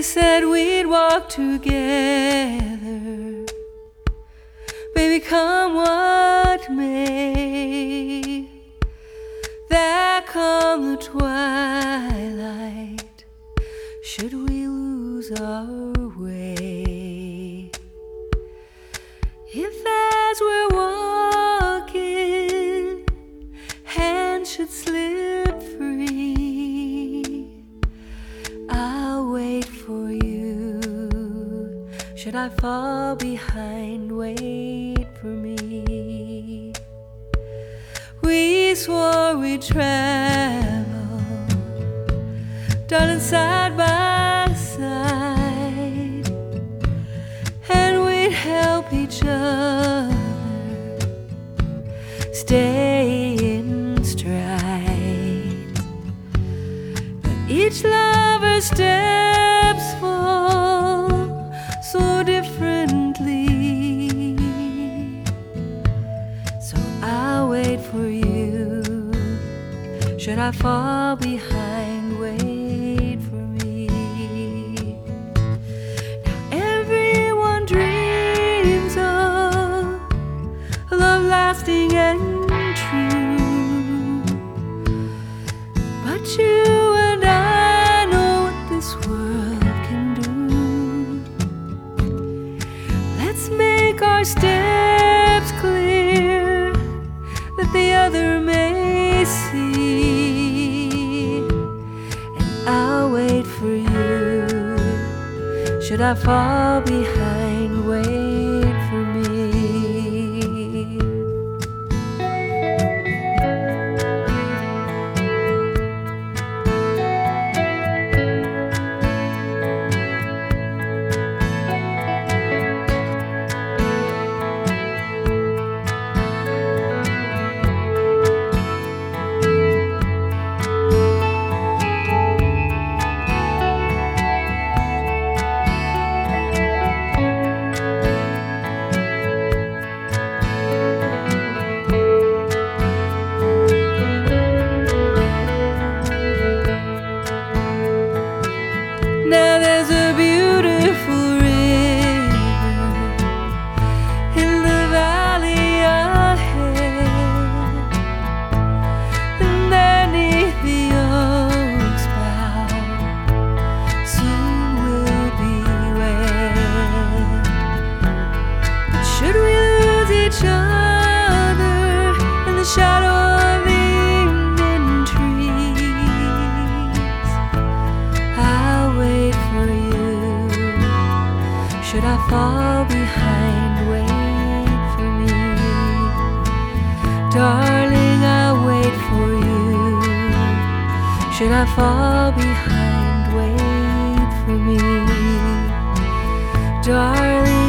We said we'd walk together, baby, come what may. There come the twilight, should we lose our way. If as we're walking, hands should slip free, I'll wait for you. Should I fall behind, wait for me. We swore we'd travel, darling, side by side, and we'd help each other stay in stride. But each lover's steps fall so differently, so I'll wait for you. Should I fall behind, wait for me. Now everyone dreams of a love lasting and true, but you and I know what this world can do. Let's make our steps clear, that the other may see, and I'll wait for you. Should I fall behind, wait for me. Now there's a beautiful river in the valley ahead, and beneath the oaks bough soon we'll be wed. But should we lose each other in the shadow of the evening trees, I'll wait for you. Should I fall behind, wait for me. Darling, I'll wait for you. Should I fall behind, wait for me. Darling,